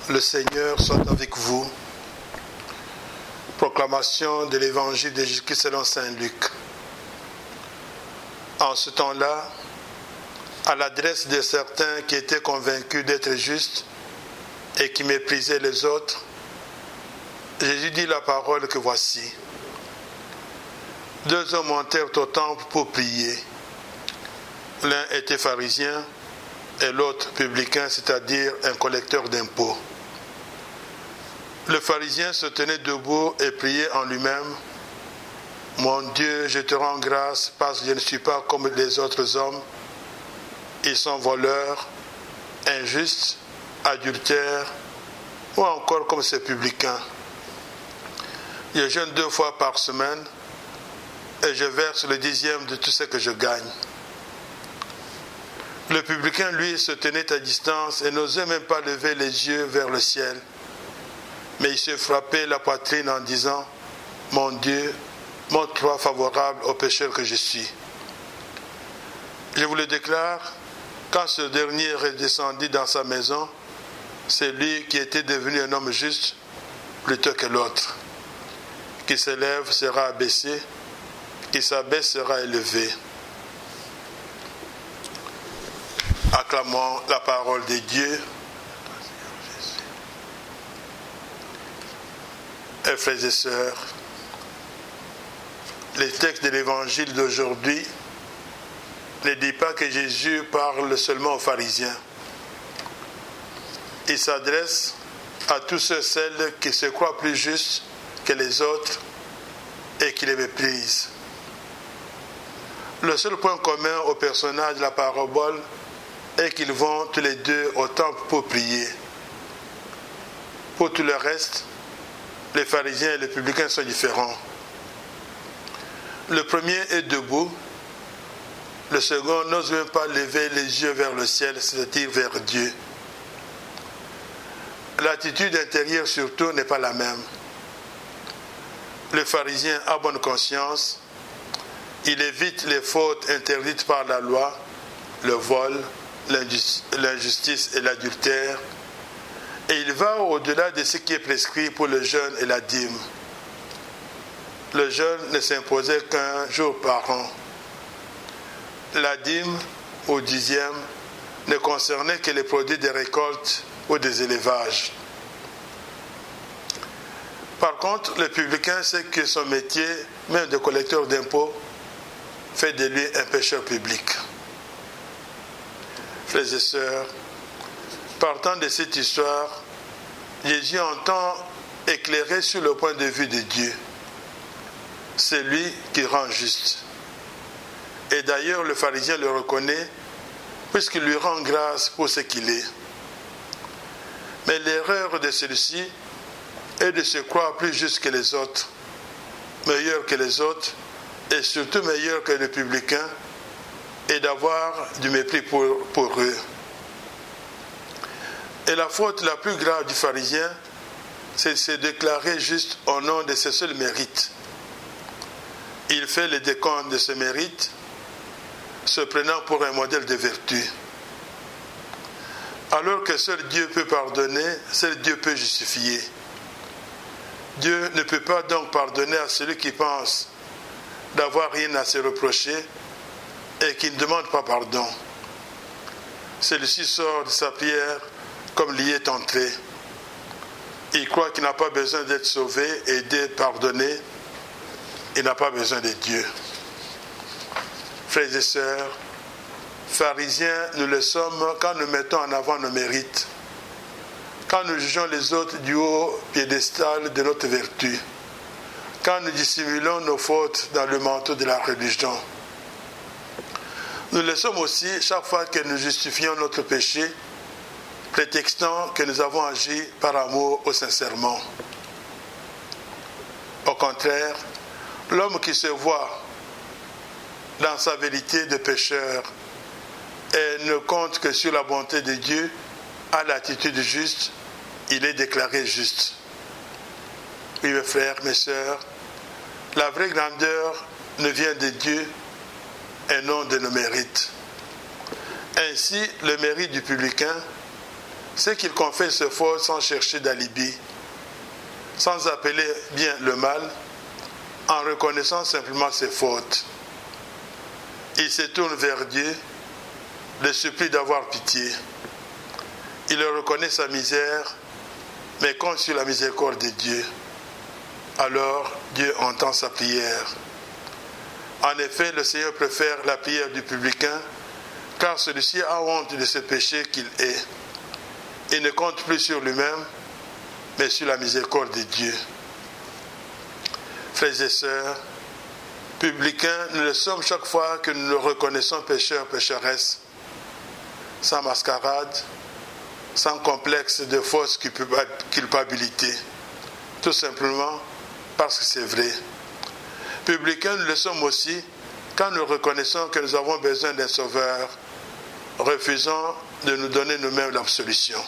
Le Seigneur soit avec vous. Proclamation de l'évangile de Jésus-Christ selon saint Luc. En ce temps-là, à l'adresse de certains qui étaient convaincus d'être justes et qui méprisaient les autres, Jésus dit la parole que voici. 2 hommes montèrent au temple pour prier. L'un était pharisien et l'autre publicain, c'est-à-dire un collecteur d'impôts. Le pharisien se tenait debout et priait en lui-même. « Mon Dieu, je te rends grâce parce que je ne suis pas comme les autres hommes. Ils sont voleurs, injustes, adultères ou encore comme ces publicains. Je jeûne 2 fois par semaine et je verse le 10e de tout ce que je gagne. » Le publicain, lui, se tenait à distance et n'osait même pas lever les yeux vers le ciel. Mais il se frappait la poitrine en disant « Mon Dieu, montre-toi favorable au pécheur que je suis. » Je vous le déclare, quand ce dernier redescendit dans sa maison, c'est lui qui était devenu un homme juste plutôt que l'autre. Qui s'élève sera abaissé, qui s'abaisse sera élevé. Acclamons la parole de Dieu. Et frères et sœurs, le texte de l'évangile d'aujourd'hui ne dit pas que Jésus parle seulement aux pharisiens. Il s'adresse à tous ceux et celles qui se croient plus justes que les autres et qui les méprisent. Le seul point commun aux personnages de la parabole est qu'ils vont tous les deux au temple pour prier. Pour tout le reste, les pharisiens et les publicains sont différents. Le premier est debout, le second n'ose même pas lever les yeux vers le ciel, c'est-à-dire vers Dieu. L'attitude intérieure surtout n'est pas la même. Le pharisien a bonne conscience, il évite les fautes interdites par la loi, le vol, l'injustice et l'adultère, et il va au-delà de ce qui est prescrit pour le jeûne et la dîme. Le jeûne ne s'imposait qu'1 jour par an. La dîme, au 10e, ne concernait que les produits des récoltes ou des élevages. Par contre, le publicain sait que son métier, même de collecteur d'impôts, fait de lui un pécheur public. Frères et sœurs, partant de cette histoire, Jésus entend éclairer sur le point de vue de Dieu. C'est lui qui rend juste. Et d'ailleurs, le pharisien le reconnaît, puisqu'il lui rend grâce pour ce qu'il est. Mais l'erreur de celui-ci est de se croire plus juste que les autres, meilleur que les autres, et surtout meilleur que les publicains, et d'avoir du mépris pour eux. Et la faute la plus grave du pharisien, c'est de se déclarer juste au nom de ses seuls mérites. Il fait le décompte de ses mérites, se prenant pour un modèle de vertu. Alors que seul Dieu peut pardonner, seul Dieu peut justifier. Dieu ne peut pas donc pardonner à celui qui pense d'avoir rien à se reprocher et qui ne demande pas pardon. Celui-ci sort de sa prière comme il y est entré. Il croit qu'il n'a pas besoin d'être sauvé et d'être pardonné. Il n'a pas besoin de Dieu. Frères et sœurs, pharisiens, nous le sommes quand nous mettons en avant nos mérites, quand nous jugeons les autres du haut piédestal de notre vertu, quand nous dissimulons nos fautes dans le manteau de la religion. Nous le sommes aussi chaque fois que nous justifions notre péché, prétextant que nous avons agi par amour ou sincèrement. Au contraire, l'homme qui se voit dans sa vérité de pécheur et ne compte que sur la bonté de Dieu, a l'attitude juste, il est déclaré juste. Oui, mes frères, mes sœurs, la vraie grandeur ne vient de Dieu et non de nos mérites. Ainsi, le mérite du publicain, c'est qu'il confesse ses fautes sans chercher d'alibi, sans appeler bien le mal, en reconnaissant simplement ses fautes. Il se tourne vers Dieu, le supplie d'avoir pitié. Il reconnaît sa misère, mais compte sur la miséricorde de Dieu. Alors Dieu entend sa prière. En effet, le Seigneur préfère la prière du publicain, car celui-ci a honte de ce péché qu'il est. Il ne compte plus sur lui-même, mais sur la miséricorde de Dieu. Frères et sœurs, publicains, nous le sommes chaque fois que nous nous reconnaissons pécheurs, pécheresses, sans mascarade, sans complexe de fausse culpabilité, tout simplement parce que c'est vrai. Publicains, nous le sommes aussi quand nous reconnaissons que nous avons besoin d'un sauveur, refusant de nous donner nous-mêmes l'absolution.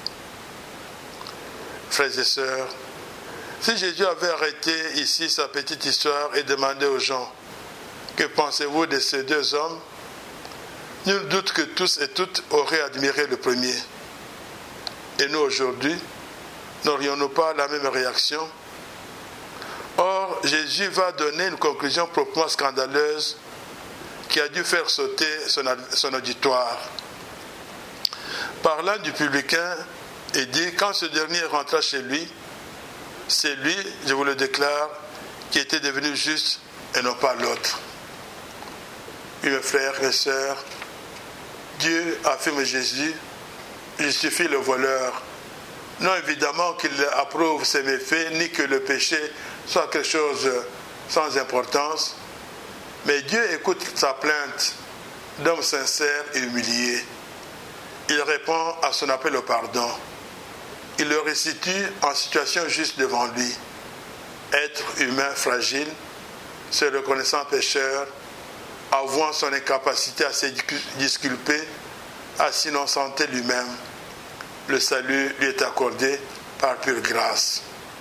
Frères et sœurs, si Jésus avait arrêté ici sa petite histoire et demandé aux gens « Que pensez-vous de ces deux hommes ?» Nul doute que tous et toutes auraient admiré le premier. Et nous aujourd'hui, n'aurions-nous pas la même réaction? Or, Jésus va donner une conclusion proprement scandaleuse qui a dû faire sauter son auditoire. Parlant du publicain, il dit, quand ce dernier rentra chez lui, c'est lui, je vous le déclare, qui était devenu juste et non pas l'autre. Oui, mes frères et sœurs, Dieu, affirme Jésus, justifie le voleur. Non évidemment qu'il approuve ses méfaits, ni que le péché soit quelque chose sans importance, mais Dieu écoute sa plainte d'homme sincère et humilié. Il répond à son appel au pardon. Il le restitue en situation juste devant lui. Être humain fragile, se reconnaissant pécheur, avouant son incapacité à se disculper, à s'innocenter lui-même. Le salut lui est accordé par pure grâce.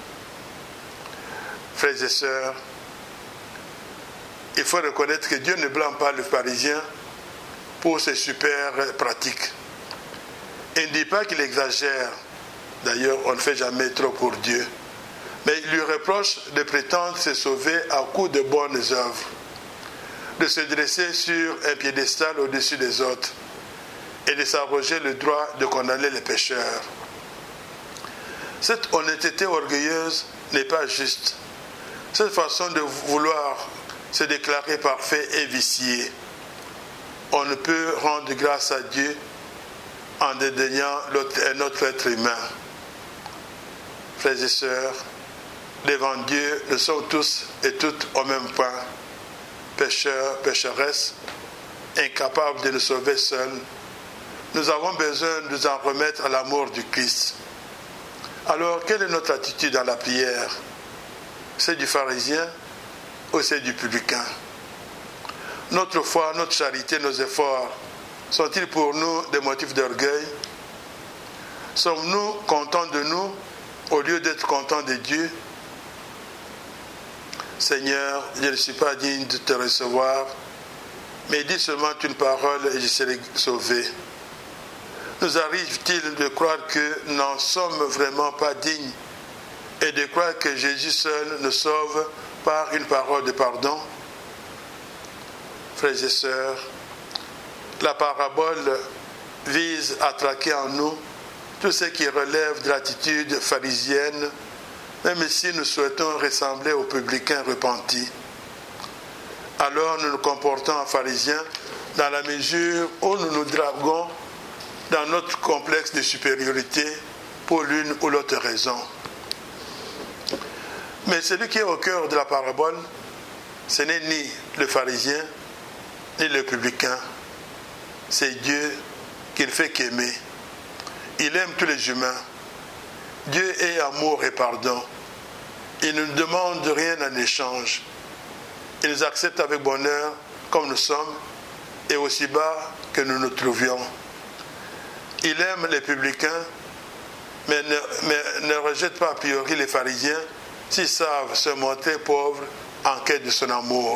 Frères et sœurs, il faut reconnaître que Dieu ne blâme pas le pharisien pour ses super pratiques. Il ne dit pas qu'il exagère. D'ailleurs, on ne fait jamais trop pour Dieu. Mais il lui reproche de prétendre se sauver à coup de bonnes œuvres, de se dresser sur un piédestal au-dessus des autres et de s'arroger le droit de condamner les pécheurs. Cette honnêteté orgueilleuse n'est pas juste. Cette façon de vouloir se déclarer parfait est viciée. On ne peut rendre grâce à Dieu en dédaignant un autre être humain. Frères et sœurs, devant Dieu, nous sommes tous et toutes au même point, pécheurs, pécheresses, incapables de nous sauver seuls. Nous avons besoin de nous en remettre à l'amour du Christ. Alors, quelle est notre attitude dans la prière? C'est du pharisien ou c'est du publicain? Notre foi, notre charité, nos efforts, sont-ils pour nous des motifs d'orgueil? Sommes-nous contents de nous au lieu d'être contents de Dieu? Seigneur, je ne suis pas digne de te recevoir, mais dis seulement une parole et je serai sauvé. Nous arrive-t-il de croire que nous n'en sommes vraiment pas dignes et de croire que Jésus seul nous sauve par une parole de pardon? Frères et sœurs, la parabole vise à traquer en nous tout ce qui relève de l'attitude pharisienne, même si nous souhaitons ressembler aux publicains repentis. Alors nous nous comportons en pharisiens dans la mesure où nous nous draguons dans notre complexe de supériorité pour l'une ou l'autre raison. Mais celui qui est au cœur de la parabole, ce n'est ni le pharisien, ni le publicain. C'est Dieu qui ne fait qu'aimer. Il aime tous les humains. Dieu est amour et pardon. Il ne nous demande rien en échange. Il nous accepte avec bonheur comme nous sommes et aussi bas que nous nous trouvions. Il aime les publicains, mais ne rejette pas a priori les pharisiens s'ils savent se montrer pauvres en quête de son amour.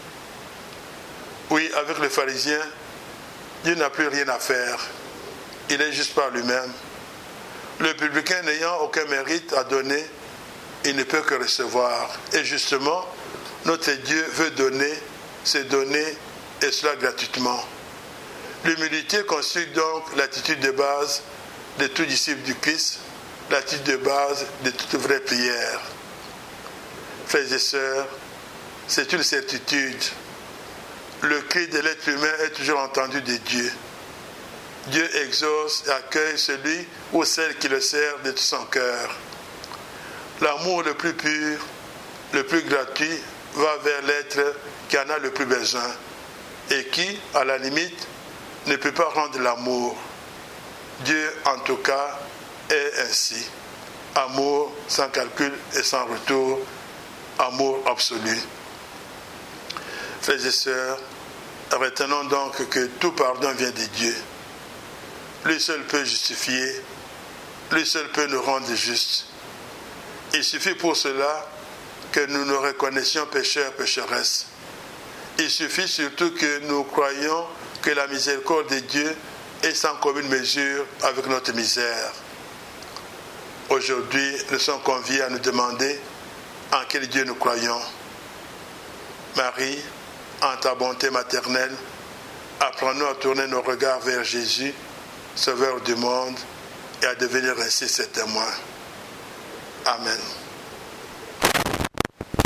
Oui, avec les pharisiens, Dieu n'a plus rien à faire. Il est juste par lui-même. Le publicain n'ayant aucun mérite à donner, il ne peut que recevoir. Et justement, notre Dieu veut donner, se donner, et cela gratuitement. L'humilité constitue donc l'attitude de base de tout disciple du Christ, l'attitude de base de toute vraie prière. Frères et sœurs, c'est une certitude. Le cri de l'être humain est toujours entendu de Dieu. Dieu exauce et accueille celui ou celle qui le sert de tout son cœur. L'amour le plus pur, le plus gratuit, va vers l'être qui en a le plus besoin et qui, à la limite, ne peut pas rendre l'amour. Dieu, en tout cas, est ainsi. Amour sans calcul et sans retour, amour absolu. Frères et sœurs, retenons donc que tout pardon vient de Dieu. Lui seul peut justifier, lui seul peut nous rendre justes. Il suffit pour cela que nous nous reconnaissions pécheurs, pécheresses. Il suffit surtout que nous croyions que la miséricorde de Dieu est sans commune mesure avec notre misère. Aujourd'hui, nous sommes conviés à nous demander en quel Dieu nous croyons. Marie, en ta bonté maternelle, apprends-nous à tourner nos regards vers Jésus, Sauveur du monde, et à devenir ainsi ses témoins. Amen.